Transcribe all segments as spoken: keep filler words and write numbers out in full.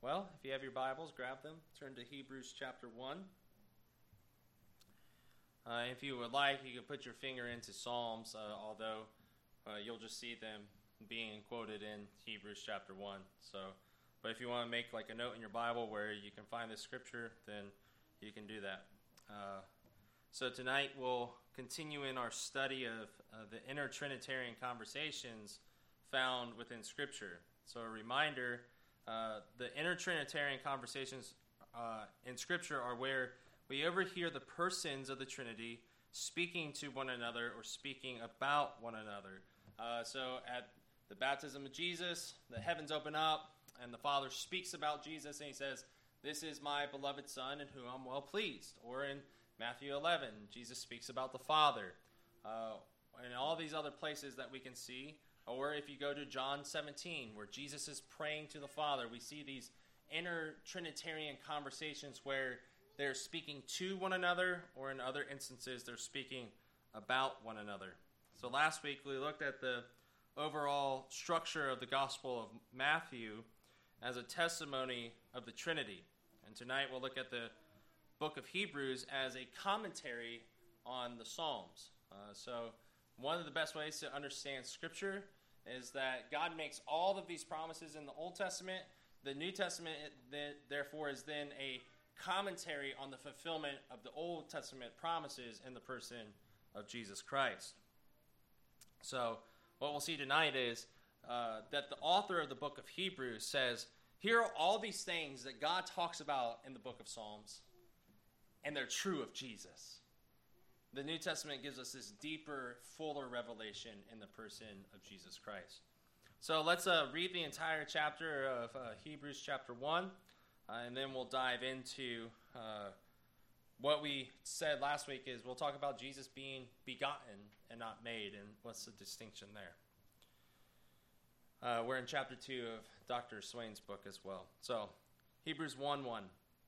Well, if you have your Bibles, grab them. Turn to Hebrews chapter one. Uh, if you would like, you could put your finger into Psalms, uh, although uh, you'll just see them being quoted in Hebrews chapter one. So, but if you want to make like a note in your Bible where you can find this scripture, then you can do that. Uh, so tonight we'll continue in our study of uh, the inner Trinitarian conversations found within Scripture. So a reminder, uh, the inner Trinitarian conversations uh, in Scripture are where we overhear the persons of the Trinity speaking to one another or speaking about one another. Uh, so at the baptism of Jesus, the heavens open up, and the Father speaks about Jesus, and he says, "This is my beloved Son in whom I'm well pleased." Or in Matthew eleven, Jesus speaks about the Father. Uh, and all these other places that we can see. Or if you go to John seventeen, where Jesus is praying to the Father, we see these inner Trinitarian conversations where they're speaking to one another, or in other instances, they're speaking about one another. So last week, we looked at the overall structure of the Gospel of Matthew as a testimony of the Trinity. And tonight, we'll look at the book of Hebrews as a commentary on the Psalms. Uh, so one of the best ways to understand Scripture is that God makes all of these promises in the Old Testament. The New Testament, it, therefore, is then a commentary on the fulfillment of the Old Testament promises in the person of Jesus Christ. So what we'll see tonight is uh, that the author of the book of Hebrews says, here are all these things that God talks about in the book of Psalms, and they're true of Jesus. The New Testament gives us this deeper, fuller revelation in the person of Jesus Christ. So let's uh, read the entire chapter of uh, Hebrews chapter one, uh, and then we'll dive into uh, what we said last week is we'll talk about Jesus being begotten and not made, and what's the distinction there. Uh, we're in chapter two of Doctor Swain's book as well. So, Hebrews one one.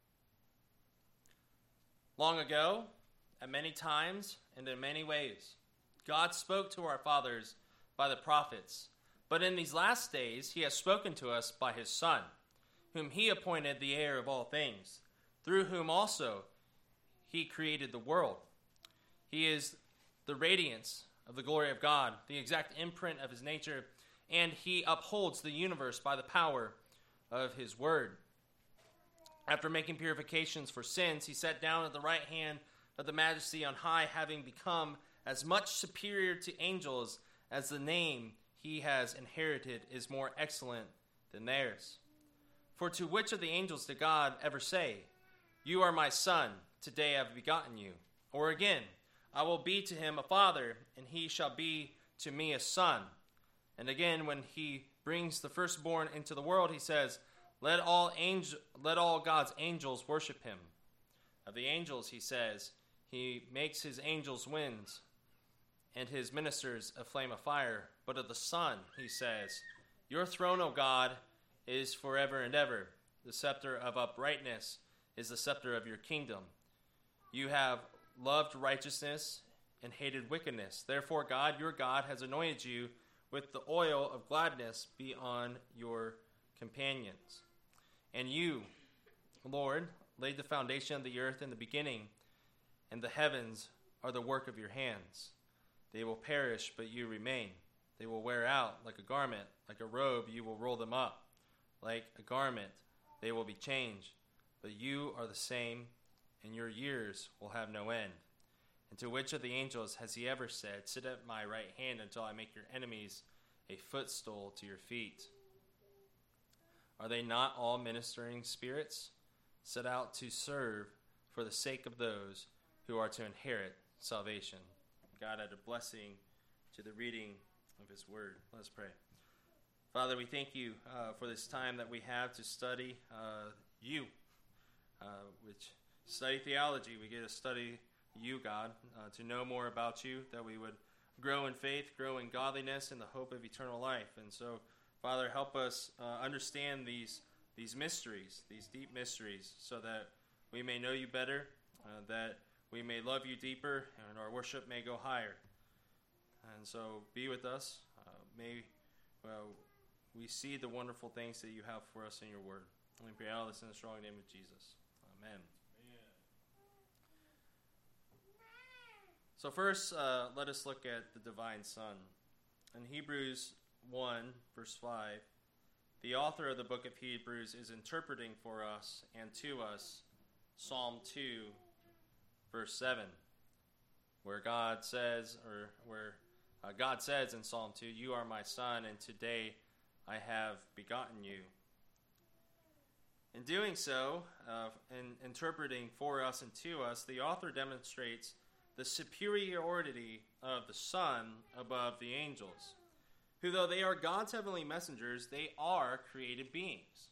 Long ago, at many times and in many ways, God spoke to our fathers by the prophets. But in these last days, he has spoken to us by his Son, whom he appointed the heir of all things, through whom also he created the world. He is the radiance of the glory of God, the exact imprint of his nature, and he upholds the universe by the power of his word. After making purifications for sins, he sat down at the right hand of the Majesty on high, having become as much superior to angels as the name he has inherited is more excellent than theirs. For to which of the angels did God ever say, "You are my son, today I have begotten you"? Or again, "I will be to him a father, and he shall be to me a son"? And again, when he brings the firstborn into the world, he says, Let all angel, let all God's angels worship him. Of the angels, he says, he makes his angels winds, and his ministers a flame of fire. But of the Son, he says, Your throne, O God, is forever and ever. The scepter of uprightness is the scepter of your kingdom. You have loved righteousness and hated wickedness. Therefore, God, your God, has anointed you with the oil of gladness beyond your companions. And you, Lord, laid the foundation of the earth in the beginning, and the heavens are the work of your hands. They will perish, but you remain. They will wear out like a garment. Like a robe, you will roll them up. Like a garment, they will be changed. But you are the same, and your years will have no end. And to which of the angels has he ever said, Sit at my right hand until I make your enemies a footstool to your feet? Are they not all ministering spirits, set out to serve for the sake of those who are to inherit salvation? God, add a blessing to the reading of his word. Let us pray. Father, we thank you uh, for this time that we have to study uh, you, uh, which study theology. We get to study you, God, uh, to know more about you, that we would grow in faith, grow in godliness, and the hope of eternal life. And so, Father, help us uh, understand these these mysteries, these deep mysteries, so that we may know you better, uh, that we may love you deeper, and our worship may go higher. And so be with us. Uh, may well, we see the wonderful things that you have for us in your word. We pray all this in the strong name of Jesus. Amen. So first, uh, let us look at the divine Son. In Hebrews one, verse five, the author of the book of Hebrews is interpreting for us and to us Psalm two, verse seven, where God says, or where uh, God says in Psalm two, "You are my Son, and today I have begotten you." In doing so, uh, in interpreting for us and to us, the author demonstrates the superiority of the Son above the angels, who, though they are God's heavenly messengers, they are created beings.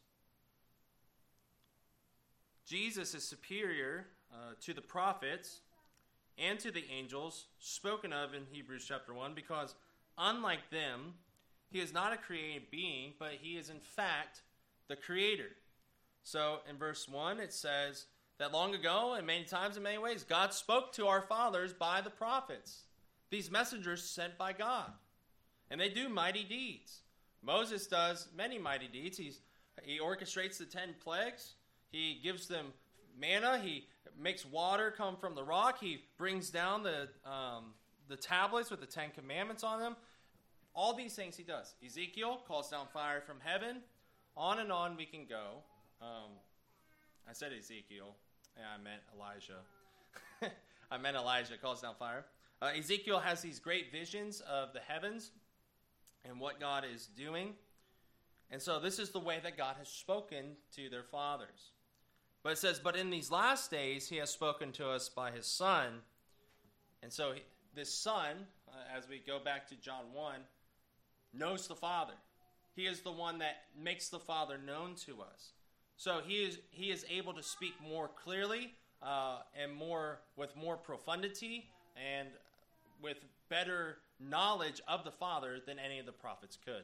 Jesus is superior uh, to the prophets and to the angels spoken of in Hebrews chapter one, because unlike them, he is not a created being, but he is in fact the creator. So in verse one it says that long ago, and many times in many ways, God spoke to our fathers by the prophets, these messengers sent by God. And they do mighty deeds. Moses does many mighty deeds. He's, he orchestrates the ten plagues. He gives them manna. He makes water come from the rock. He brings down the, um, the tablets with the Ten Commandments on them. All these things he does. Ezekiel calls down fire from heaven. On and on we can go. Um, I said Ezekiel. Yeah, I meant Elijah. I meant Elijah calls down fire. Uh, Ezekiel has these great visions of the heavens and what God is doing. And so this is the way that God has spoken to their fathers. But it says, but in these last days he has spoken to us by his Son. And so he, this Son, uh, as we go back to John one, knows the Father. He is the one that makes the Father known to us. So he is he is able to speak more clearly uh, and more with more profundity and with better knowledge of the Father than any of the prophets could.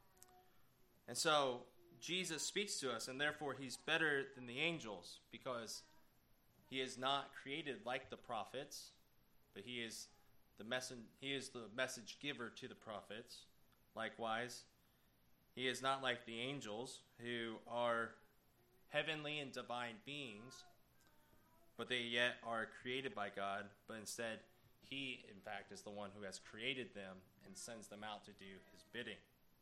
And so Jesus speaks to us, and therefore he's better than the angels, because he is not created like the prophets, but he is the messen- he is the message giver to the prophets. Likewise, he is not like the angels, who are heavenly and divine beings, but they yet are created by God, but instead he, in fact, is the one who has created them and sends them out to do his bidding.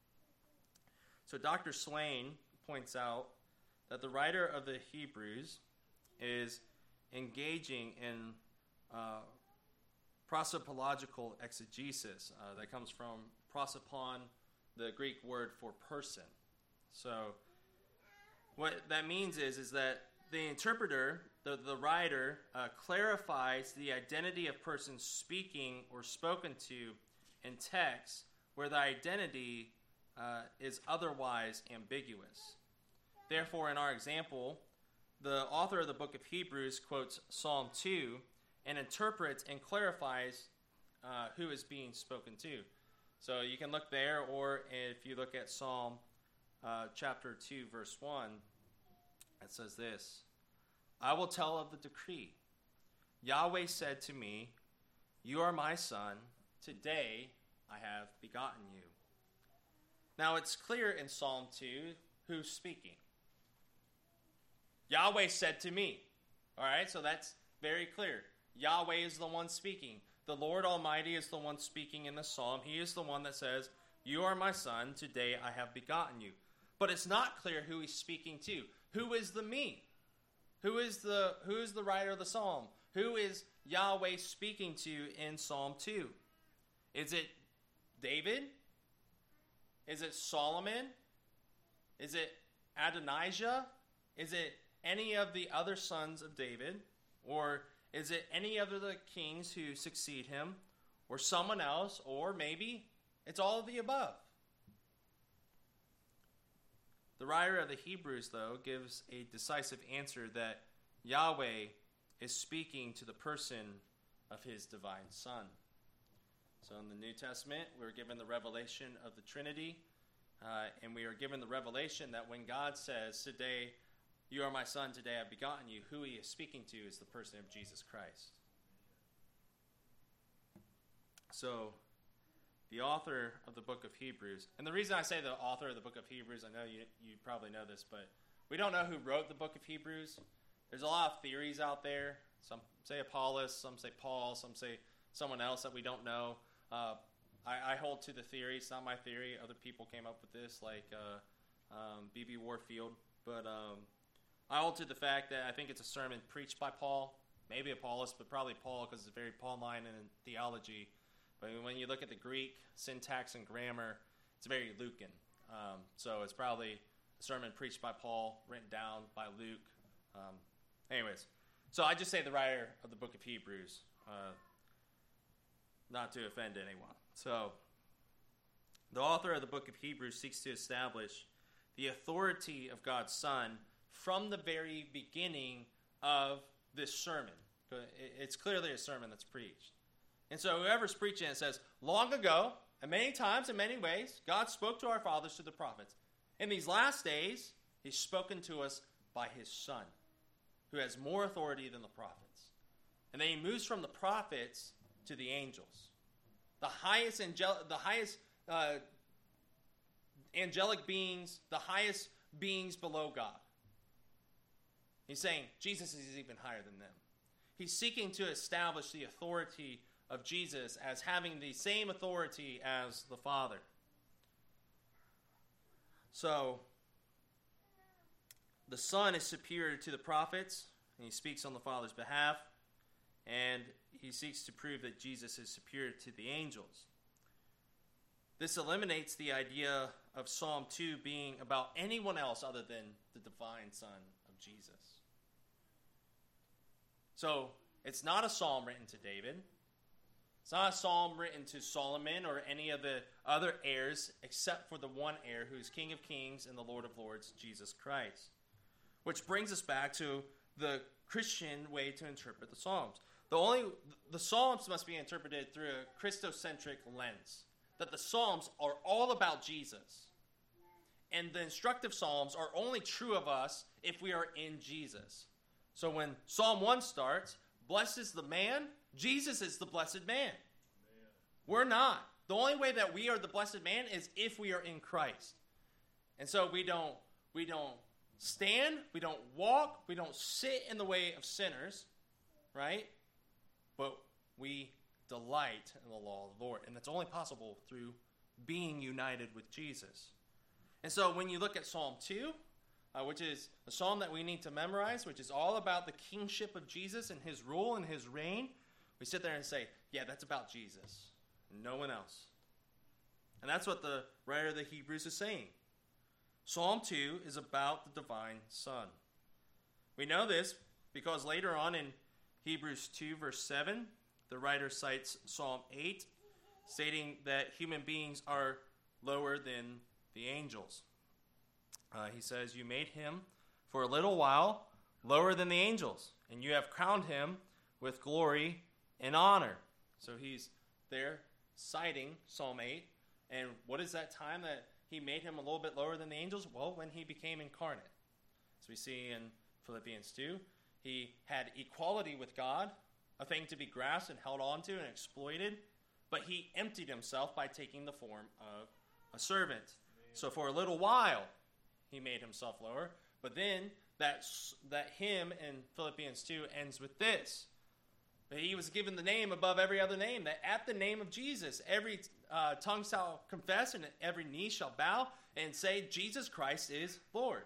So Doctor Swain points out that the writer of the Hebrews is engaging in uh, prosopological exegesis. Uh, that comes from prosopon, the Greek word for person. So what that means is, is that the interpreter, the, the writer, uh, clarifies the identity of persons speaking or spoken to in text where the identity uh, is otherwise ambiguous. Therefore, in our example, the author of the book of Hebrews quotes Psalm two and interprets and clarifies uh, who is being spoken to. So you can look there, or if you look at Psalm uh, chapter two, verse one, it says this: I will tell of the decree. Yahweh said to me, you are my son. Today I have begotten you. Now it's clear in Psalm two who's speaking. Yahweh said to me. All right, so that's very clear. Yahweh is the one speaking. The Lord Almighty is the one speaking in the psalm. He is the one that says, you are my son. Today I have begotten you. But it's not clear who he's speaking to. Who is the me? Who is the who is the writer of the psalm? Who is Yahweh speaking to in Psalm two? Is it David? Is it Solomon? Is it Adonijah? Is it any of the other sons of David? Or is it any of the kings who succeed him? Or someone else? Or maybe it's all of the above? The writer of the Hebrews, though, gives a decisive answer that Yahweh is speaking to the person of his divine Son. So in the New Testament, we're given the revelation of the Trinity, uh, and we are given the revelation that when God says, today, you are my son, today I've begotten you, who he is speaking to is the person of Jesus Christ. So the author of the book of Hebrews, and the reason I say the author of the book of Hebrews, I know you, you probably know this, but we don't know who wrote the book of Hebrews. There's a lot of theories out there. Some say Apollos, some say Paul, some say someone else that we don't know. Uh, I, I hold to the theory. It's not my theory. Other people came up with this, like uh, um, B B Warfield. But um, I hold to the fact that I think it's a sermon preached by Paul, maybe Apollos, but probably Paul because it's very Pauline in theology. But when you look at the Greek syntax and grammar, it's very Lucan. Um, so it's probably a sermon preached by Paul, written down by Luke. Um, anyways, so I just say the writer of the book of Hebrews, uh, not to offend anyone. So the author of the book of Hebrews seeks to establish the authority of God's Son from the very beginning of this sermon. It's clearly a sermon that's preached. And so whoever's preaching it says, long ago, and many times, in many ways, God spoke to our fathers through the prophets. In these last days, he's spoken to us by his Son, who has more authority than the prophets. And then he moves from the prophets to the angels. The highest, angel- the highest uh, angelic beings, the highest beings below God. He's saying Jesus is even higher than them. He's seeking to establish the authority of Jesus as having the same authority as the Father. So, the Son is superior to the prophets, and he speaks on the Father's behalf, and he seeks to prove that Jesus is superior to the angels. This eliminates the idea of Psalm two being about anyone else other than the divine Son of Jesus. So, it's not a psalm written to David. It's not a psalm written to Solomon or any of the other heirs except for the one heir who is King of Kings and the Lord of Lords, Jesus Christ. Which brings us back to the Christian way to interpret the Psalms. The only the Psalms must be interpreted through a Christocentric lens. That the Psalms are all about Jesus. And the instructive Psalms are only true of us if we are in Jesus. So when Psalm one starts, blessed is the man, Jesus is the blessed man. man. We're not. The only way that we are the blessed man is if we are in Christ. And so we don't we don't stand, we don't walk, we don't sit in the way of sinners, right? But we delight in the law of the Lord. And that's only possible through being united with Jesus. And so when you look at Psalm two, uh, which is a psalm that we need to memorize, which is all about the kingship of Jesus and his rule and his reign, we sit there and say, yeah, that's about Jesus, no one else. And that's what the writer of the Hebrews is saying. Psalm two is about the divine Son. We know this because later on in Hebrews two, verse seven, the writer cites Psalm eight, stating that human beings are lower than the angels. Uh, he says, you made him for a little while lower than the angels, and you have crowned him with glory and honor. So he's there citing Psalm eight. And what is that time that he made him a little bit lower than the angels? Well, when he became incarnate. As we see in Philippians two, he had equality with God, a thing to be grasped and held on to and exploited, but he emptied himself by taking the form of a servant. So for a little while, he made himself lower, but then that, that hymn in Philippians two ends with this. But he was given the name above every other name, that at the name of Jesus, every uh, tongue shall confess and every knee shall bow and say, Jesus Christ is Lord.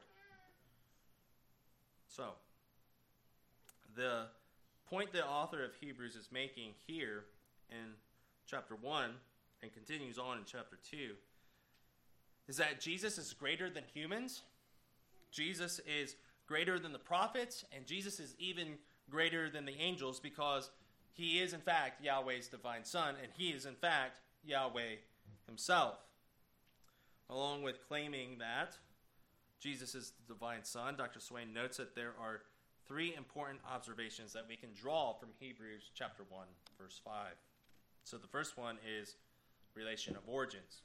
So, the point the author of Hebrews is making here in chapter one and continues on in chapter two is that Jesus is greater than humans, Jesus is greater than the prophets, and Jesus is even greater than the angels because he is in fact Yahweh's divine Son, and he is in fact Yahweh himself. Along with claiming that Jesus is the divine Son, Doctor Swain notes that there are three important observations that we can draw from Hebrews chapter one, verse five. So the first one is relation of origins.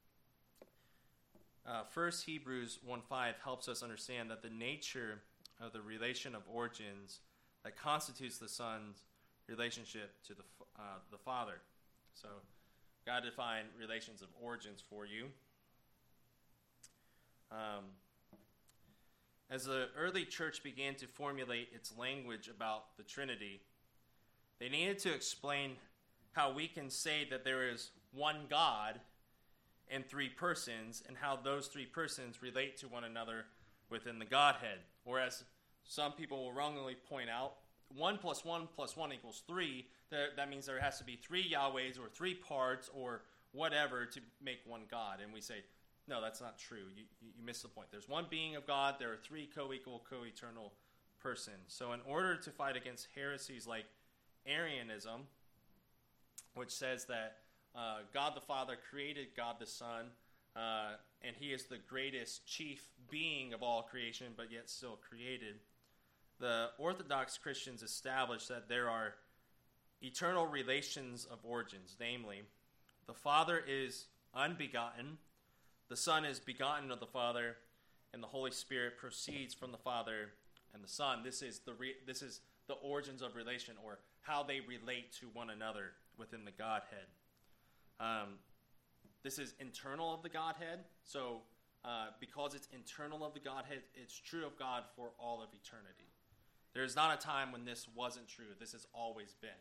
Uh, first, Hebrews one five helps us understand that the nature of the relation of origins that constitutes the Son's relationship to the uh, the Father. So, God defined relations of origins for you. Um, As the early church began to formulate its language about the Trinity, they needed to explain how we can say that there is one God and three persons, and how those three persons relate to one another within the Godhead. Or as some people will wrongly point out, one plus one plus one equals three. That means there has to be three Yahwehs or three parts or whatever to make one God. And we say, no, that's not true. You, you miss the point. There's one being of God. There are three co-equal, co-eternal persons. So in order to fight against heresies like Arianism, which says that uh, God the Father created God the Son, uh, and he is the greatest chief being of all creation, but yet still created, the Orthodox Christians establish that there are eternal relations of origins. Namely, the Father is unbegotten, the Son is begotten of the Father, and the Holy Spirit proceeds from the Father and the Son. This is the re- this is the origins of relation, or how they relate to one another within the Godhead. Um, this is internal of the Godhead, so uh, because it's internal of the Godhead, it's true of God for all of eternity. There is not a time when this wasn't true. This has always been.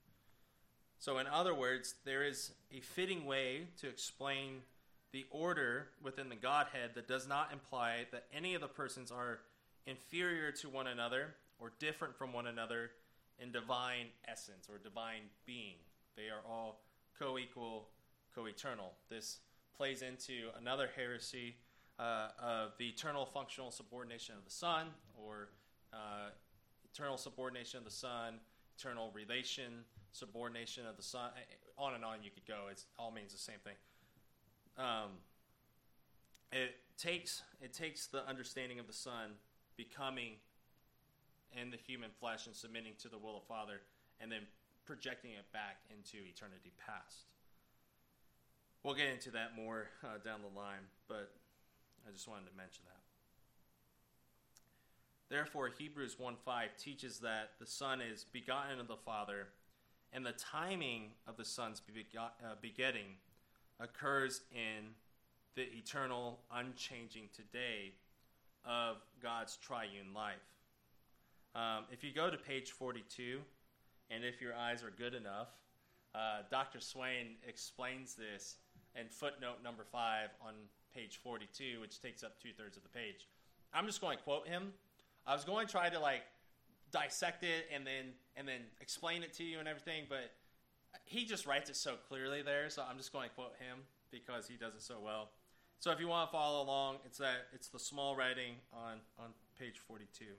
So in other words, there is a fitting way to explain the order within the Godhead that does not imply that any of the persons are inferior to one another or different from one another in divine essence or divine being. They are all co-equal, co-eternal. This plays into another heresy uh, of the eternal functional subordination of the Son, or uh, eternal subordination of the Son, eternal relation, subordination of the Son. On and on you could go. It all means the same thing. Um, it takes it takes the understanding of the Son becoming in the human flesh and submitting to the will of Father, and then projecting it back into eternity past. We'll get into that more uh, down the line, but I just wanted to mention that. Therefore, Hebrews one five teaches that the Son is begotten of the Father, and the timing of the Son's begot, uh, begetting occurs in the eternal, unchanging today of God's triune life. Um, if you go to page forty-two, and if your eyes are good enough, uh, Doctor Swain explains this in footnote number five on page forty-two, which takes up two-thirds of the page. I'm just going to quote him. I was going to try to like dissect it and then and then explain it to you and everything, but he just writes it so clearly there, so I'm just going to quote him because he does it so well. So if you want to follow along, it's that it's the small writing on, on page forty-two.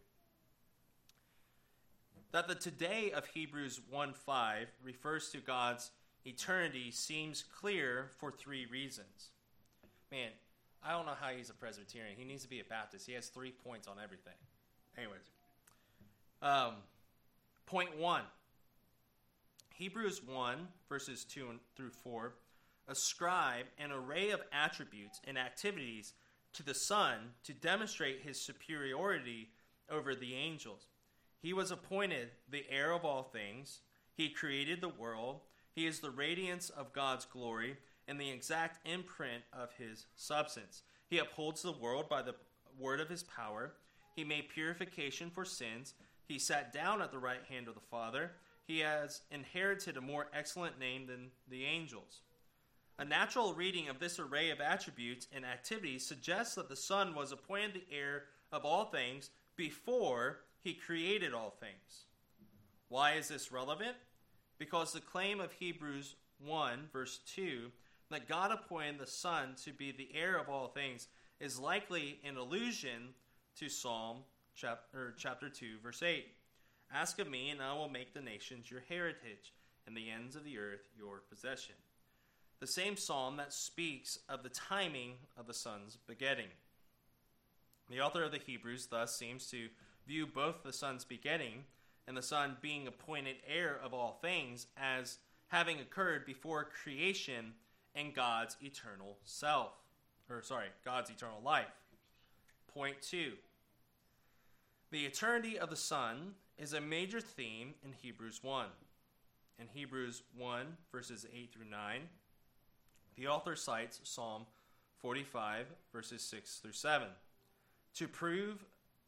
That the today of Hebrews one five refers to God's eternity seems clear for three reasons. Man, I don't know how he's a Presbyterian. He needs to be a Baptist. He has three points on everything. Anyways, um, point one. Hebrews one, verses two through four, ascribe an array of attributes and activities to the Son to demonstrate his superiority over the angels. He was appointed the heir of all things. He created the world. He is the radiance of God's glory and the exact imprint of his substance. He upholds the world by the word of his power. He made purification for sins. He sat down at the right hand of the Father. He has inherited a more excellent name than the angels. A natural reading of this array of attributes and activities suggests that the Son was appointed the heir of all things before he created all things. Why is this relevant? Because the claim of Hebrews one, verse two, that God appointed the Son to be the heir of all things is likely an allusion to Psalm chapter, chapter two, verse eight. Ask of me, and I will make the nations your heritage, and the ends of the earth your possession. The same psalm that speaks of the timing of the Son's begetting. The author of the Hebrews thus seems to view both the Son's begetting and the Son being appointed heir of all things as having occurred before creation and God's eternal self. Or, sorry, God's eternal life. Point two. The eternity of the Son is a major theme in Hebrews one. In Hebrews one, verses eight through nine, the author cites Psalm forty-five, verses six through seven, to prove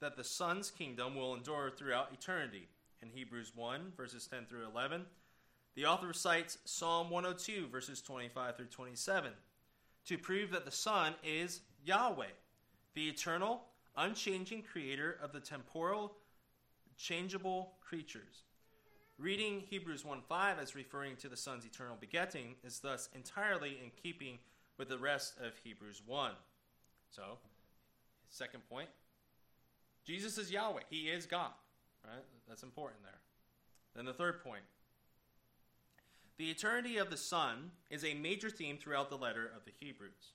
that the Son's kingdom will endure throughout eternity. In Hebrews one, verses ten through eleven, the author cites Psalm one oh two, verses twenty-five through twenty-seven, to prove that the Son is Yahweh, the eternal, unchanging creator of the temporal, changeable creatures. Reading Hebrews one five as referring to the Son's eternal begetting is thus entirely in keeping with the rest of Hebrews one. So, second point, Jesus is Yahweh. He is God. Right? That's important there. Then the third point, the eternity of the Son is a major theme throughout the letter of the Hebrews.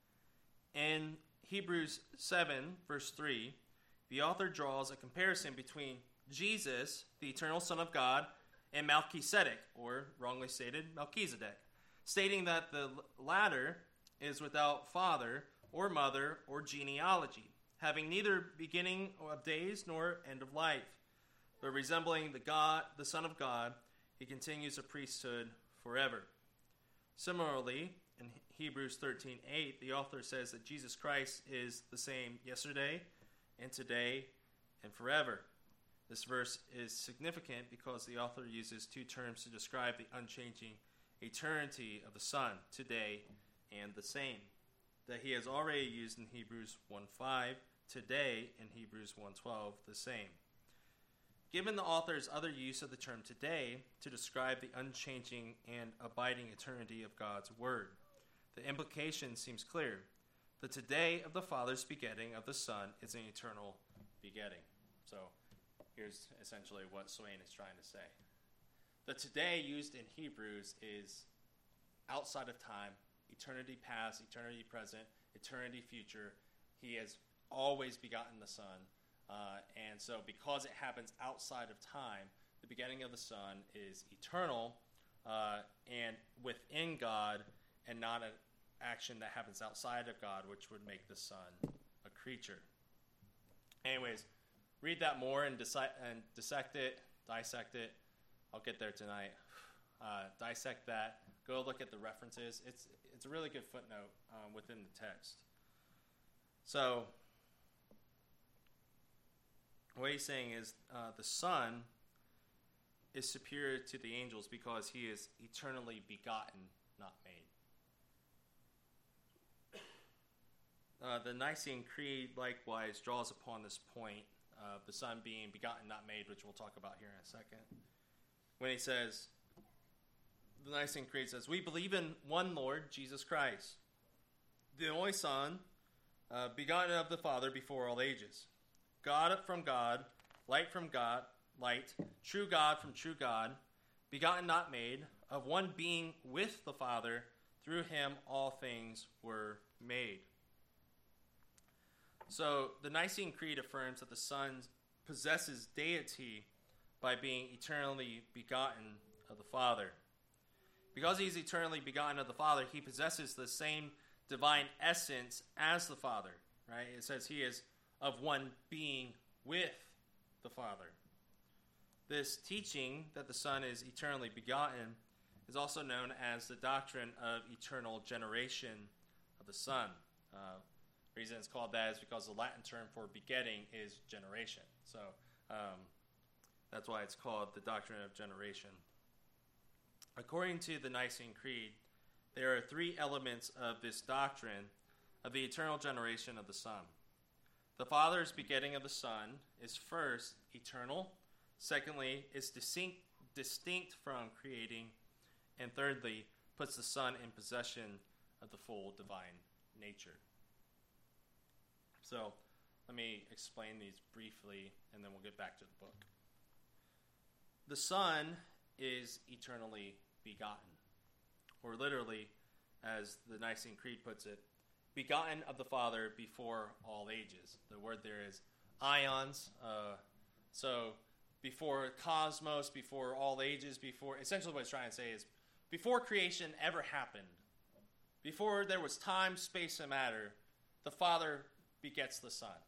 In Hebrews seven, verse three, the author draws a comparison between Jesus, the eternal Son of God, and Melchizedek, or wrongly stated, Melchizedek, stating that the latter is without father or mother or genealogy, having neither beginning of days nor end of life, but resembling the God, the Son of God, he continues a priesthood forever. Similarly, in Hebrews thirteen eight, the author says that Jesus Christ is the same yesterday and today and forever. This verse is significant because the author uses two terms to describe the unchanging eternity of the Son, today and the same, that he has already used in Hebrews one five, today in Hebrews one twelve, the same. Given the author's other use of the term today to describe the unchanging and abiding eternity of God's Word, the implication seems clear. The today of the Father's begetting of the Son is an eternal begetting. So here's essentially what Swain is trying to say. The today used in Hebrews is outside of time, eternity past, eternity present, eternity future. He has always begotten the Son. Uh, and so because it happens outside of time, the begetting of the Son is eternal uh, and within God, and not an action that happens outside of God, which would make the Son a creature. Anyways, read that more and, dissect, and dissect it, dissect it. I'll get there tonight. Uh, dissect that. Go look at the references. It's it's a really good footnote um, within the text. So what he's saying is uh, the Son is superior to the angels because he is eternally begotten, not made. Uh, the Nicene Creed likewise draws upon this point of the Son being begotten, not made, which we'll talk about here in a second. When he says, the Nicene Creed says, we believe in one Lord, Jesus Christ, the only Son, uh, begotten of the Father before all ages. God from God, light from God, light, true God from true God, begotten not made, of one being with the Father, through him all things were made. So the Nicene Creed affirms that the Son possesses deity by being eternally begotten of the Father. Because he's eternally begotten of the Father, he possesses the same divine essence as the Father. Right? It says he is of one being with the Father. This teaching that the Son is eternally begotten is also known as the doctrine of eternal generation of the Son. Uh, the reason it's called that is because the Latin term for begetting is generation. So um, that's why it's called the doctrine of generation. According to the Nicene Creed, there are three elements of this doctrine of the eternal generation of the Son. The Father's begetting of the Son is first eternal, secondly is distinct, distinct from creating, and thirdly puts the Son in possession of the full divine nature. So let me explain these briefly, and then we'll get back to the book. The Son is eternally begotten, or literally, as the Nicene Creed puts it, begotten of the Father before all ages. The word there is ions. Uh, so before cosmos, before all ages, before, essentially what it's trying to say is, before creation ever happened, before there was time, space, and matter, the Father begets the Son.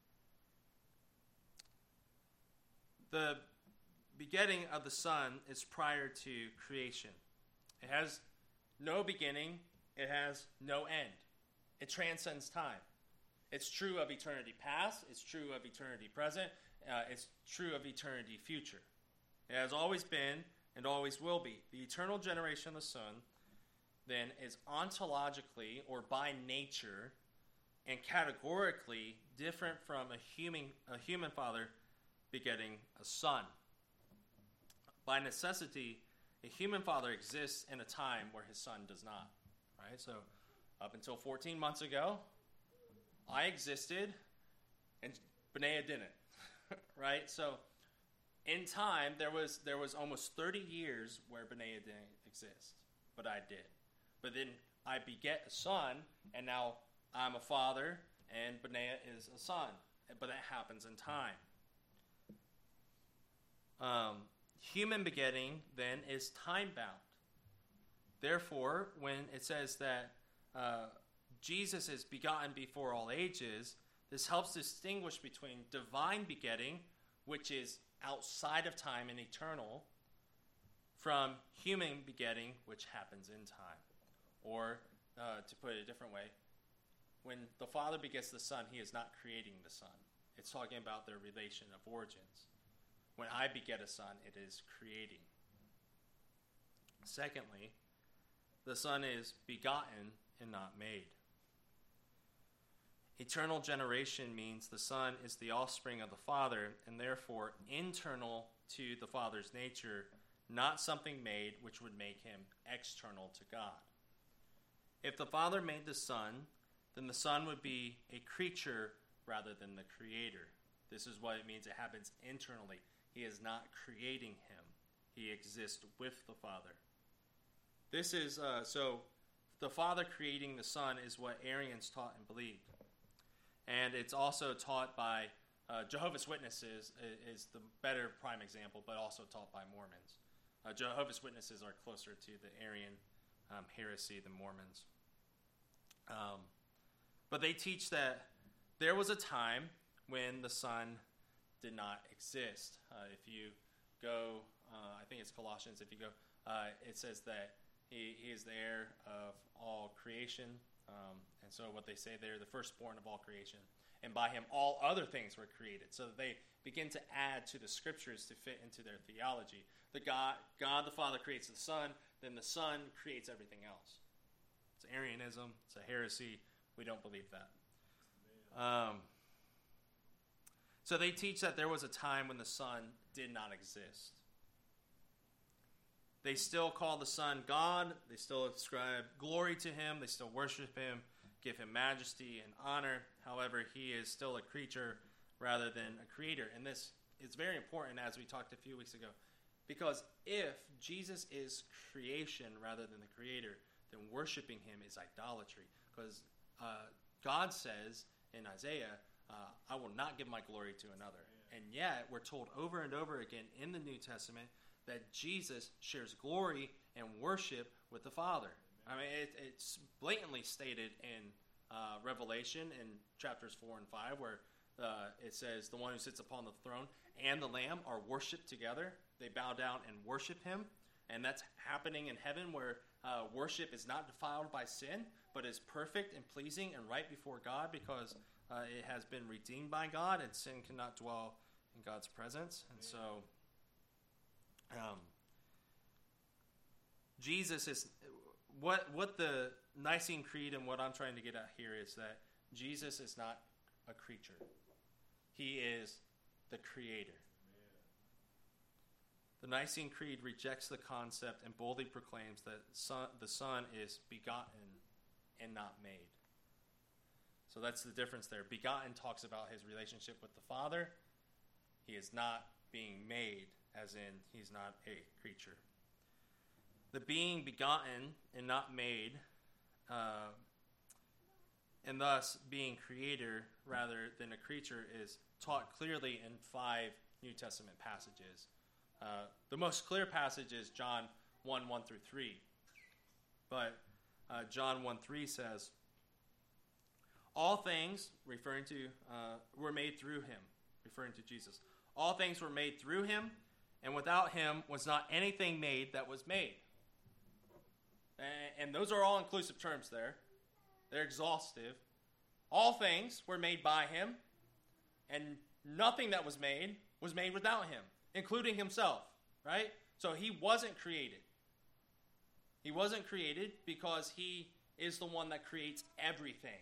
The begetting of the Son is prior to creation. It has no beginning. It has no end. It transcends time. It's true of eternity past. It's true of eternity present. Uh, it's true of eternity future. It has always been and always will be. The eternal generation of the Son, then, is ontologically or by nature and categorically different from a human, a human father begetting a son. By necessity, a human father exists in a time where his son does not. Right? So, up until fourteen months ago, I existed and Benea didn't. Right? So, in time, there was there was almost thirty years where Benea didn't exist, but I did. But then I beget a son, and now I'm a father, and Benea is a son. But that happens in time. Um, human begetting, then, is time-bound. Therefore, when it says that uh, Jesus is begotten before all ages, this helps distinguish between divine begetting, which is outside of time and eternal, from human begetting, which happens in time. Or, uh, to put it a different way, when the Father begets the Son, he is not creating the Son. It's talking about their relation of origins. When I beget a son, it is creating. Secondly, the Son is begotten and not made. Eternal generation means the Son is the offspring of the Father and therefore internal to the Father's nature, not something made which would make him external to God. If the Father made the Son, then the Son would be a creature rather than the creator. This is what it means it happens internally. He is not creating him. He exists with the Father. This is, uh, so the Father creating the Son is what Arians taught and believed. And it's also taught by uh, Jehovah's Witnesses is the better prime example, but also taught by Mormons. Uh, Jehovah's Witnesses are closer to the Arian um, heresy than Mormons. Um, but they teach that there was a time when the Son did not exist. Uh, if you go, uh, I think it's Colossians, if you go, uh, it says that he, he is the heir of all creation. Um, and so what they say there, the firstborn of all creation. And by him all other things were created. So that they begin to add to the scriptures to fit into their theology. The God, God the Father creates the Son, then the Son creates everything else. It's Arianism. It's a heresy. We don't believe that. Um, so they teach that there was a time when the Son did not exist. They still call the Son God. They still ascribe glory to him. They still worship him, give him majesty and honor. However, he is still a creature rather than a creator. And this is very important, as we talked a few weeks ago, because if Jesus is creation rather than the creator, then worshiping him is idolatry. Because uh, God says in Isaiah, uh, I will not give my glory to another. And yet, we're told over and over again in the New Testament that Jesus shares glory and worship with the Father. I mean, it, it's blatantly stated in uh, Revelation in chapters four and five, where uh, it says the one who sits upon the throne and the Lamb are worshipped together. They bow down and worship him. And that's happening in heaven, where uh, worship is not defiled by sin, but is perfect and pleasing and right before God, because uh, it has been redeemed by God, and sin cannot dwell in God's presence. And so um, Jesus is what what the Nicene Creed and what I'm trying to get at here is that Jesus is not a creature. He is the creator. The Nicene Creed rejects the concept and boldly proclaims that son, the Son is begotten and not made. So that's the difference there. Begotten talks about his relationship with the Father. He is not being made, as in he's not a creature. The being begotten and not made, uh, and thus being creator rather than a creature, is taught clearly in five New Testament passages. Uh, the most clear passage is John one, one through three. But uh, John one, three says, all things, referring to, uh, were made through him, referring to Jesus. All things were made through him, and without him was not anything made that was made. And, and those are all inclusive terms there. They're exhaustive. all things were made by him, and nothing that was made was made without him, including himself, right? So he wasn't created. He wasn't created because he is the one that creates everything.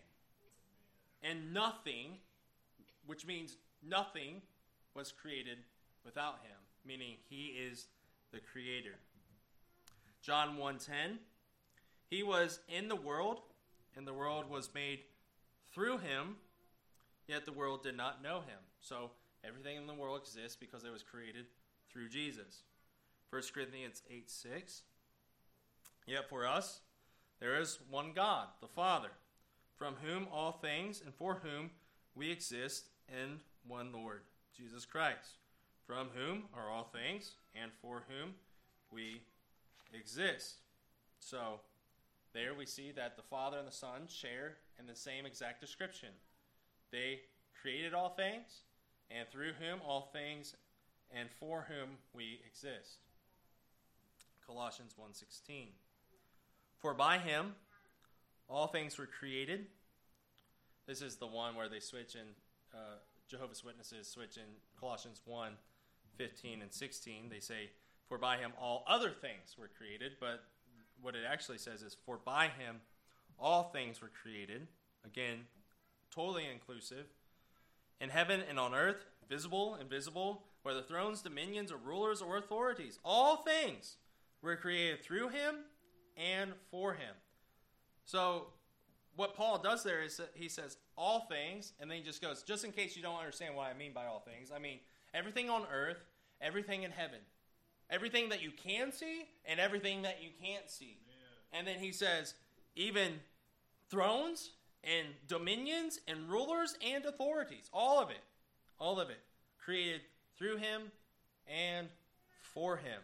And nothing, which means nothing, was created without him, meaning he is the creator. John one ten, he was in the world, and the world was made through him, yet the world did not know him. So everything in the world exists because it was created through Jesus. First Corinthians eight six, yet for us there is one God, the Father, from whom all things and for whom we exist, and one Lord, Jesus Christ, from whom are all things and for whom we exist. So there we see that the Father and the Son share in the same exact description. They created all things, and through whom all things and for whom we exist. Colossians one sixteen. For by him all things were created. This is the one where they switch in, uh, Jehovah's Witnesses switch in Colossians one fifteen and sixteen. They say, for by him all other things were created, but what it actually says is, for by him all things were created. Again, totally inclusive. In heaven and on earth, visible, invisible, whether thrones, dominions, or rulers, or authorities, all things were created through him and for him. So what Paul does there is that he says all things, and then he just goes, just in case you don't understand what I mean by all things, I mean everything on earth, everything in heaven, everything that you can see, and everything that you can't see. Yeah. And then he says, even thrones and dominions and rulers and authorities, all of it, all of it, created through him and for him.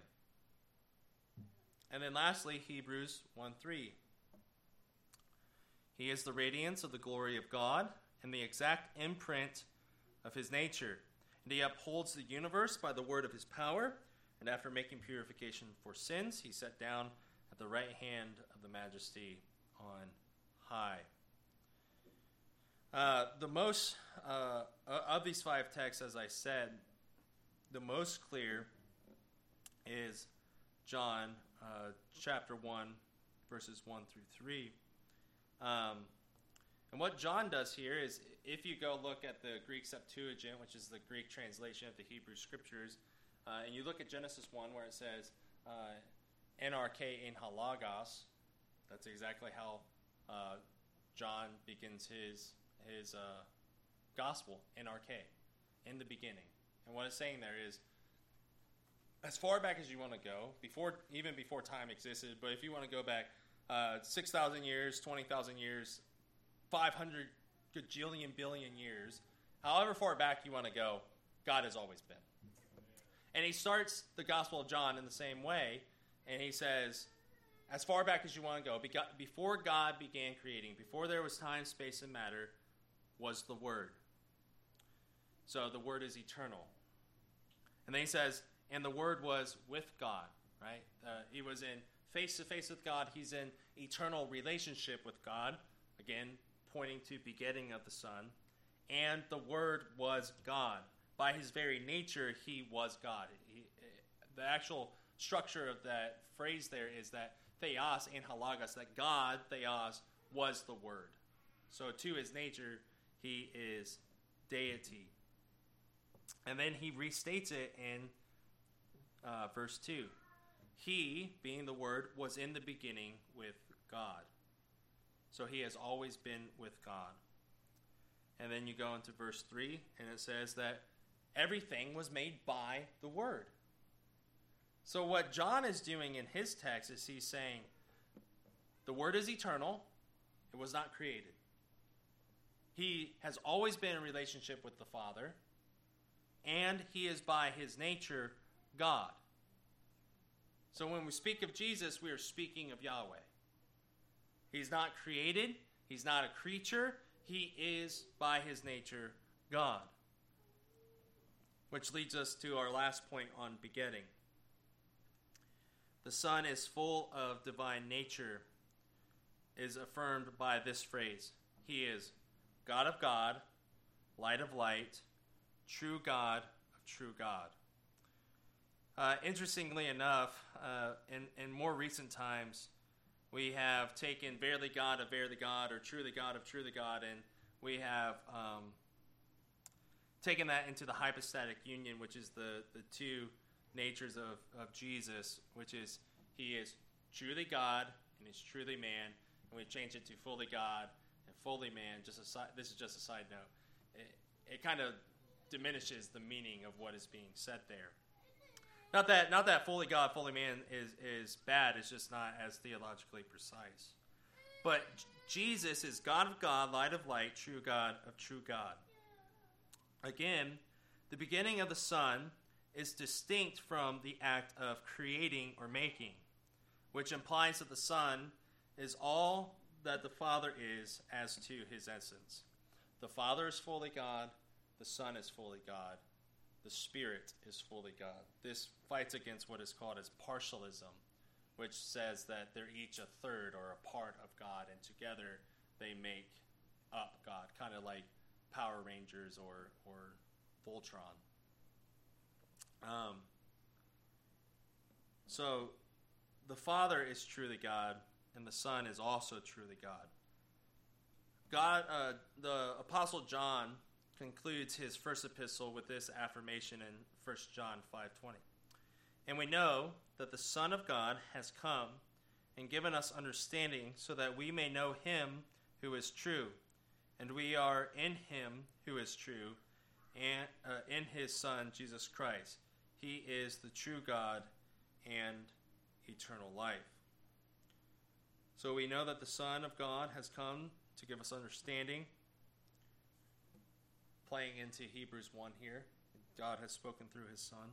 And then lastly, Hebrews one three. He is the radiance of the glory of God and the exact imprint of his nature. And he upholds the universe by the word of his power. And after making purification for sins, he sat down at the right hand of the majesty on high. Uh, the most, uh, of these five texts, as I said, the most clear is John uh, chapter one, verses one through three. Um, and what John does here is, if you go look at the Greek Septuagint, which is the Greek translation of the Hebrew Scriptures, uh, and you look at Genesis one where it says, uh, N R K in halagos, that's exactly how uh, John begins his his uh, gospel, N R K, in the beginning. And what it's saying there is, as far back as you want to go, before even before time existed, but if you want to go back uh, six thousand years, twenty thousand years, five hundred gajillion billion years, however far back you want to go, God has always been. And he starts the Gospel of John in the same way, and he says, as far back as you want to go, before God began creating, before there was time, space, and matter, was the Word. So the Word is eternal. And then he says, and the Word was with God, right? Uh, he was in face-to-face with God. He's in eternal relationship with God, again, pointing to begetting of the Son. And the Word was God. By his very nature, he was God. He, the actual structure of that phrase there is that theos and halagos, that God, theos, was the Word. So to his nature, he is deity. And then he restates it in uh, verse two. He, being the Word, was in the beginning with God. So he has always been with God. And then you go into verse three, and it says that everything was made by the Word. So what John is doing in his text is he's saying, the Word is eternal. It was not created. He has always been in relationship with the Father, and he is by his nature God. So when we speak of Jesus, we are speaking of Yahweh. He's not created. He's not a creature. He is by his nature God. Which leads us to our last point on begetting. The Son is full of divine nature is affirmed by this phrase. He is God of God, light of light, true God of true God. Uh, interestingly enough, uh, in, in more recent times, we have taken verily God of verily God, or truly God of truly God, and we have um, taken that into the hypostatic union, which is the, the two natures of, of Jesus, which is he is truly God and he's truly man, and we change it to fully God and fully man. Just a si- this is just a side note. It, it kind of diminishes the meaning of what is being said there. Not that not that fully God, fully man is, is bad. It's just not as theologically precise. But Jesus is God of God, light of light, true God of true God. Again, the beginning of the Son is distinct from the act of creating or making, which implies that the Son is all that the Father is as to his essence. The Father is fully God. The Son is fully God. The Spirit is fully God. This fights against what is called as partialism, which says that they're each a third or a part of God, and together they make up God, kind of like Power Rangers or, or Voltron. Um, so the Father is truly God, and the Son is also truly God. God, uh, the Apostle John concludes his first epistle with this affirmation in First John five twenty. And we know that the Son of God has come and given us understanding so that we may know him who is true. And we are in him who is true, and uh, in his Son, Jesus Christ. He is the true God and eternal life. So we know that the Son of God has come to give us understanding. Playing into Hebrews one here, God has spoken through his Son.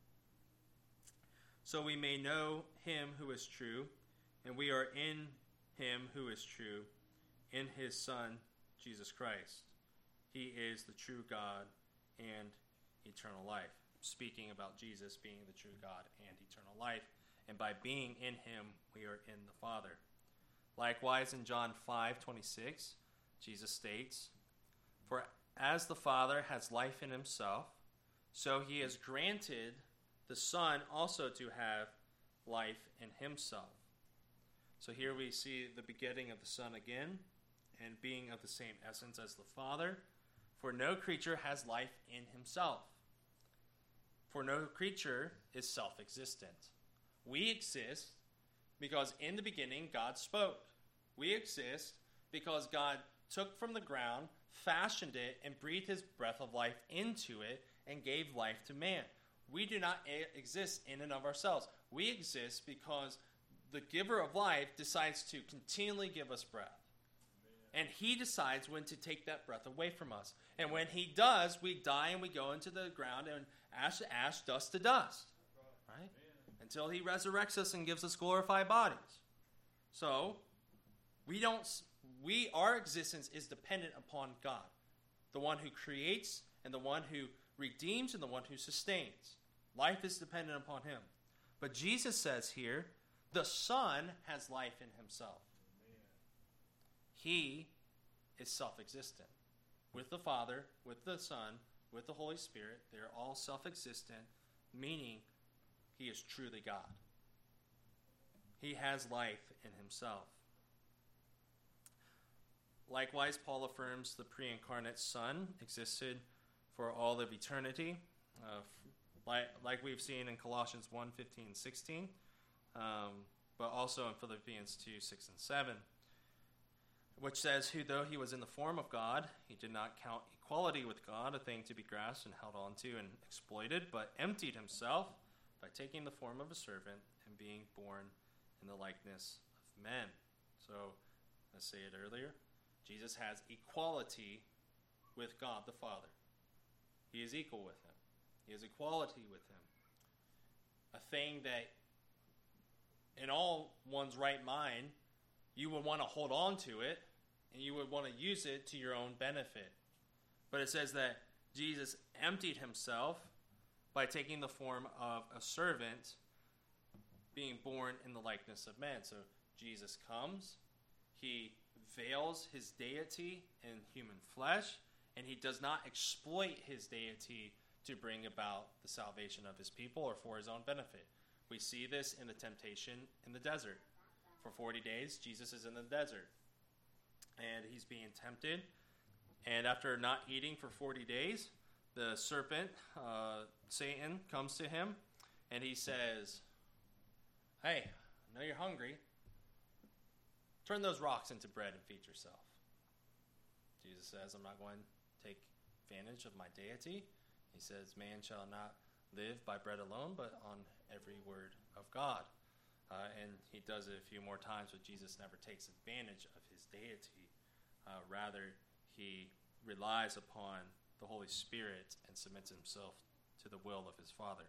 So we may know him who is true, and we are in him who is true, in his Son, Jesus Christ. He is the true God and eternal life. Speaking about Jesus being the true God and eternal life, and by being in him, we are in the Father. Likewise, in John five twenty-six, Jesus states, "For as the Father has life in himself, so he has granted the Son also to have life in himself." So here we see the begetting of the Son again, and being of the same essence as the Father. For no creature has life in himself. For no creature is self-existent. We exist because in the beginning God spoke. We exist because God took from the ground, fashioned it, and breathed his breath of life into it, and gave life to man. We do not a- exist in and of ourselves. We exist because the giver of life decides to continually give us breath. And he decides when to take that breath away from us. And when he does, we die and we go into the ground, and ash to ash, dust to dust. Right? Until he resurrects us and gives us glorified bodies. So, we don't, we, our existence is dependent upon God. The one who creates, and the one who redeems, and the one who sustains. Life is dependent upon him. But Jesus says here, the Son has life in himself. He is self-existent. With the Father, with the Son, with the Holy Spirit, they're all self-existent, meaning he is truly God. He has life in himself. Likewise, Paul affirms the pre-incarnate Son existed for all of eternity, uh, like, like we've seen in Colossians one fifteen, sixteen, um, but also in Philippians two six and seven. Which says, who though he was in the form of God, he did not count equality with God a thing to be grasped and held on to and exploited, but emptied himself by taking the form of a servant and being born in the likeness of men. So, let's say it earlier, Jesus has equality with God the Father. He is equal with him. He has equality with him. A thing that in all one's right mind, you would want to hold on to it, and you would want to use it to your own benefit. But it says that Jesus emptied himself by taking the form of a servant, being born in the likeness of man. So Jesus comes, he veils his deity in human flesh, and he does not exploit his deity to bring about the salvation of his people or for his own benefit. We see this in the temptation in the desert. For forty days, Jesus is in the desert, and he's being tempted. And after not eating for forty days, the serpent, uh, Satan, comes to him, and he says, "Hey, I know you're hungry. Turn those rocks into bread and feed yourself." Jesus says, "I'm not going to take advantage of my deity." He says, "Man shall not live by bread alone, but on every word of God." Uh, and he does it a few more times, but Jesus never takes advantage of his deity. Uh, rather, he relies upon the Holy Spirit and submits himself to the will of his Father.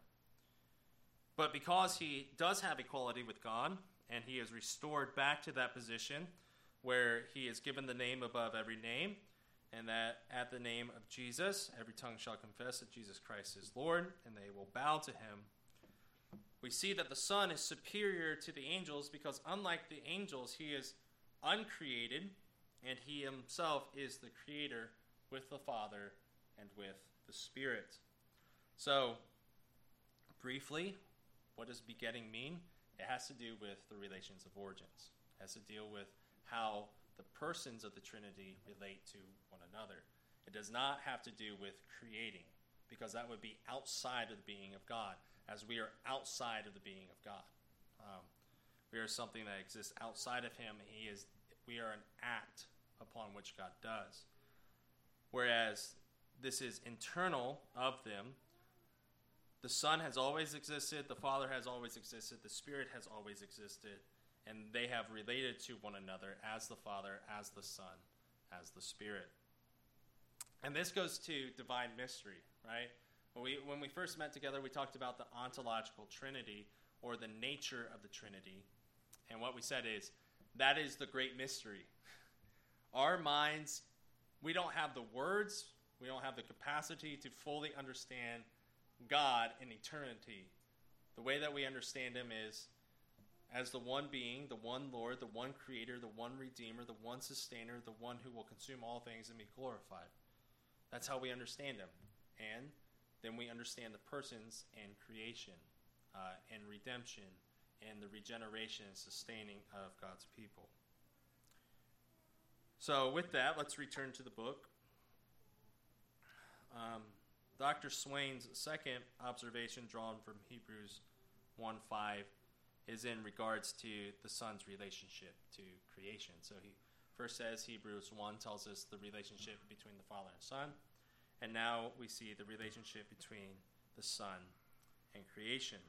But because he does have equality with God, and he is restored back to that position where he is given the name above every name, and that at the name of Jesus, every tongue shall confess that Jesus Christ is Lord, and they will bow to him. We see that the Son is superior to the angels because unlike the angels, he is uncreated, and he himself is the creator with the Father and with the Spirit. So, briefly, what does begetting mean? It has to do with the relations of origins. It has to deal with how the persons of the Trinity relate to one another. It does not have to do with creating, because that would be outside of the being of God, as we are outside of the being of God. Um, we are something that exists outside of him. He is. We are an act upon which God does. Whereas this is internal of them. The Son has always existed, the Father has always existed, the Spirit has always existed, and they have related to one another as the Father, as the Son, as the Spirit. And this goes to divine mystery, right? When we, when we first met together, we talked about the ontological Trinity, or the nature of the Trinity. And what we said is, that is the great mystery. Our minds, we don't have the words, we don't have the capacity to fully understand God in eternity. The way that we understand him is as the one being, the one Lord, the one creator, the one redeemer, the one sustainer, the one who will consume all things and be glorified. That's how we understand him. And then we understand the persons and creation uh, and redemption and the regeneration and sustaining of God's people. So with that, let's return to the book. Um, Doctor Swain's second observation drawn from Hebrews one five is in regards to the Son's relationship to creation. So he first says Hebrews one tells us the relationship between the Father and Son, and now we see the relationship between the Son and creation.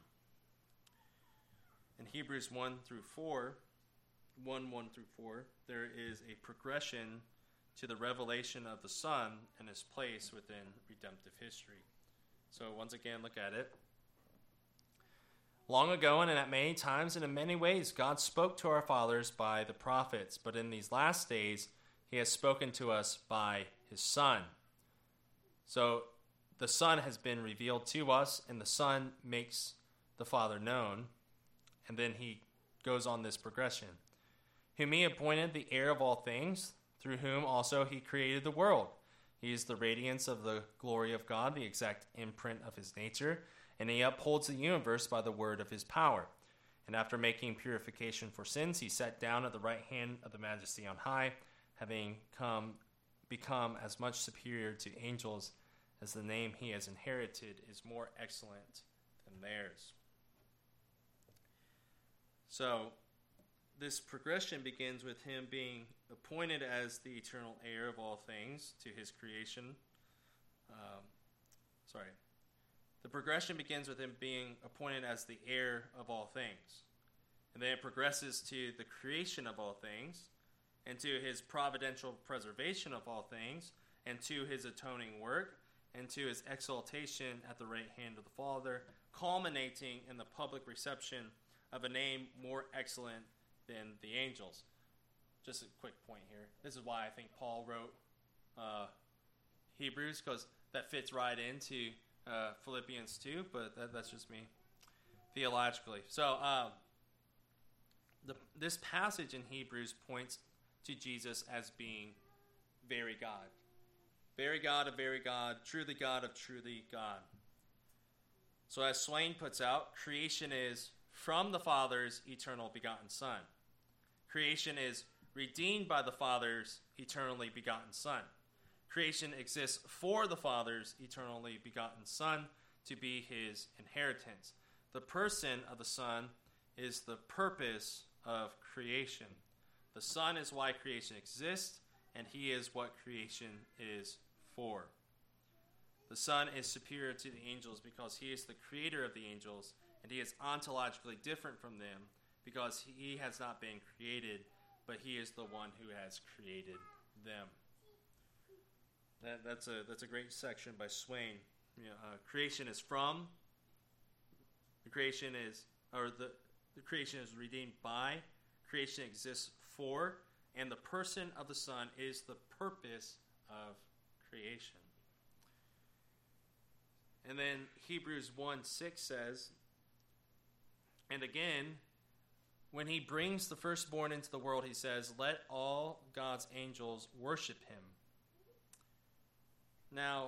In Hebrews one through four, one, one through four, there is a progression to the revelation of the Son and his place within redemptive history. So once again, look at it. Long ago and at many times and in many ways, God spoke to our fathers by the prophets, but in these last days, he has spoken to us by his Son. So the Son has been revealed to us, and the Son makes the Father known, and then he goes on this progression. Whom he appointed the heir of all things, through whom also he created the world. He is the radiance of the glory of God, the exact imprint of his nature, and he upholds the universe by the word of his power. And after making purification for sins, he sat down at the right hand of the Majesty on high, having come, become as much superior to angels as the name he has inherited is more excellent than theirs. So, this progression begins with him being appointed as the eternal heir of all things to his creation. Um, sorry. The progression begins with him being appointed as the heir of all things. And then it progresses to the creation of all things, and to his providential preservation of all things, and to his atoning work, and to his exaltation at the right hand of the Father, culminating in the public reception of a name more excellent than the angels. Just a quick point here. This is why I think Paul wrote uh, Hebrews, because that fits right into uh, Philippians two, but that, that's just me theologically. So uh, the, this passage in Hebrews points to Jesus as being very God. Very God of very God, truly God of truly God. So as Swain puts out, creation is from the Father's eternal begotten Son. Creation is redeemed by the Father's eternally begotten Son. Creation exists for the Father's eternally begotten Son to be his inheritance. The person of the Son is the purpose of creation. The Son is why creation exists, and he is what creation is for. The Son is superior to the angels because he is the creator of the angels, and he is ontologically different from them because he has not been created, but he is the one who has created them. That, that's a that's a great section by Swain. You know, uh, creation is from. The creation is, or the the creation is redeemed by. Creation exists for, and the person of the Son is the purpose of creation. And then Hebrews one six says, and again, when he brings the firstborn into the world, he says, let all God's angels worship him. Now,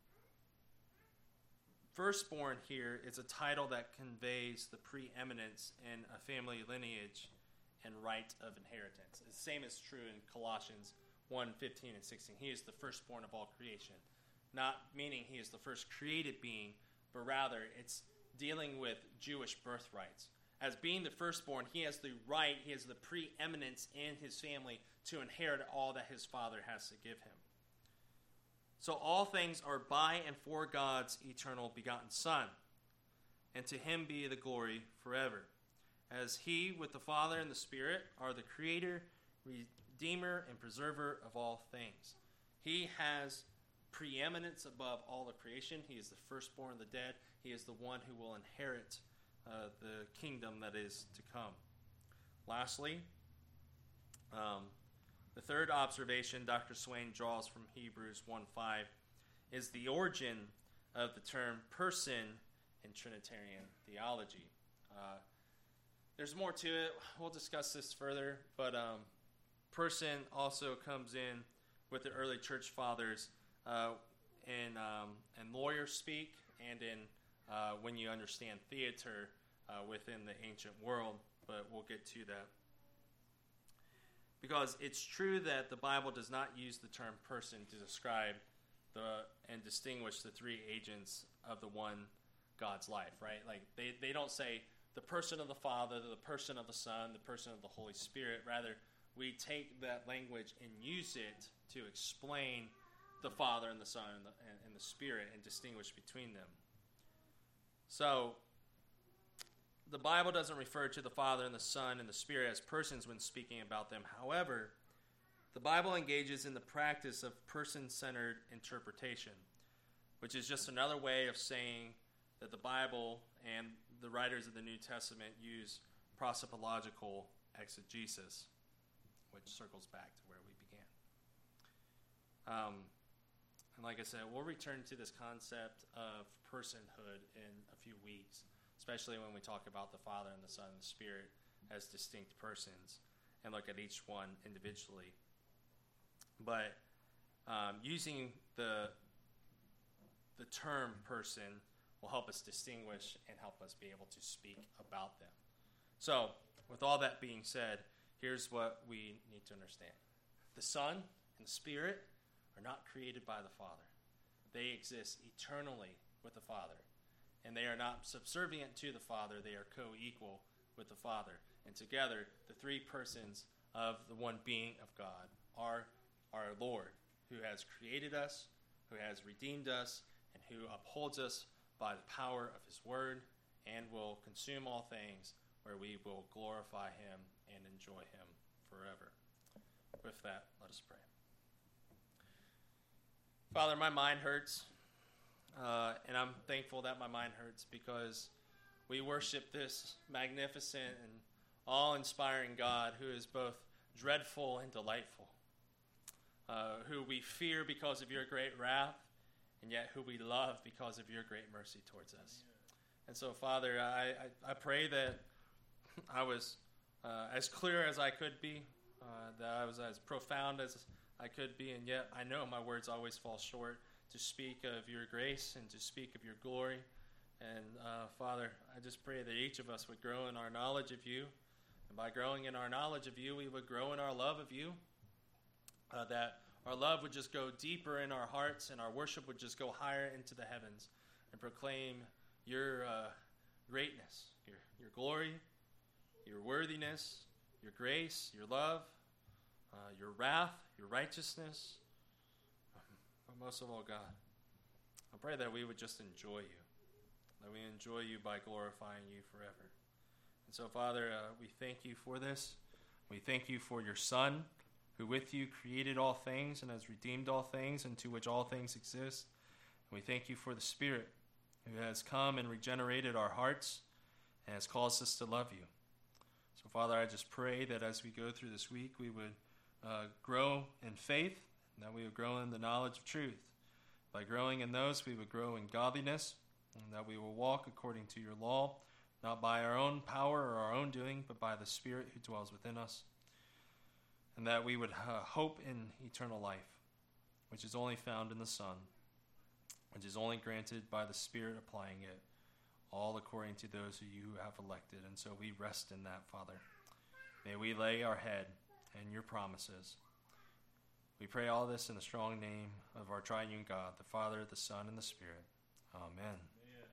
firstborn here is a title that conveys the preeminence in a family lineage and right of inheritance. The same is true in Colossians one fifteen and sixteen. He is the firstborn of all creation. Not meaning he is the first created being, but rather it's dealing with Jewish birthrights. As being the firstborn, he has the right, he has the preeminence in his family to inherit all that his father has to give him. So all things are by and for God's eternal begotten Son, and to him be the glory forever. As he, with the Father and the Spirit, are the creator, redeemer, and preserver of all things. He has preeminence above all of creation. He is the firstborn of the dead. He is the one who will inherit uh, the kingdom that is to come. Lastly, um, the third observation Doctor Swain draws from Hebrews one five is the origin of the term person in Trinitarian theology. Uh, there's more to it. We'll discuss this further, but um, person also comes in with the early church fathers uh, in, um, in lawyer speak and in uh, when you understand theater uh, within the ancient world, but we'll get to that. Because it's true that the Bible does not use the term person to describe the and distinguish the three agents of the one God's life, right? Like they, they don't say the person of the Father, the person of the Son, the person of the Holy Spirit. Rather, we take that language and use it to explain the Father and the Son and the, and, and the Spirit and distinguish between them. So, the Bible doesn't refer to the Father and the Son and the Spirit as persons when speaking about them. However, the Bible engages in the practice of person-centered interpretation, which is just another way of saying that the Bible and the writers of the New Testament use prosopological exegesis, which circles back to where we began. Um, and like I said, we'll return to this concept of personhood in a few weeks, especially when we talk about the Father and the Son and the Spirit as distinct persons and look at each one individually. But um, using the the term person will help us distinguish and help us be able to speak about them. So, with all that being said, here's what we need to understand. The Son and the Spirit are not created by the Father. They exist eternally with the Father. And they are not subservient to the Father. They are co-equal with the Father. And together, the three persons of the one being of God are our Lord, who has created us, who has redeemed us, and who upholds us by the power of his word, and will consume all things, where we will glorify him and enjoy him forever. With that, let us pray. Father, my mind hurts. Uh, and I'm thankful that my mind hurts because we worship this magnificent and awe-inspiring God who is both dreadful and delightful, uh, who we fear because of your great wrath, and yet who we love because of your great mercy towards us. And so, Father, I, I, I pray that I was uh, as clear as I could be uh, that I was as profound as I could be, and yet I know my words always fall short to speak of your grace and to speak of your glory. And uh, Father, I just pray that each of us would grow in our knowledge of you. And by growing in our knowledge of you, we would grow in our love of you. Uh, that our love would just go deeper in our hearts, and our worship would just go higher into the heavens and proclaim your uh, greatness, your, your glory, your worthiness, your grace, your love, uh, your wrath, your righteousness. But most of all, God, I pray that we would just enjoy you, that we enjoy you by glorifying you forever. And so, Father, uh, we thank you for this. We thank you for your Son, who with you created all things and has redeemed all things, and to which all things exist. And we thank you for the Spirit, who has come and regenerated our hearts and has caused us to love you. So, Father, I just pray that as we go through this week, we would uh, grow in faith, and that we would grow in the knowledge of truth. By growing in those, we would grow in godliness, and that we will walk according to your law, not by our own power or our own doing, but by the Spirit who dwells within us. And that we would uh, hope in eternal life, which is only found in the Son, which is only granted by the Spirit applying it, all according to those who you have elected. And so we rest in that, Father. May we lay our head in your promises. We pray all this in the strong name of our triune God, the Father, the Son, and the Spirit. Amen.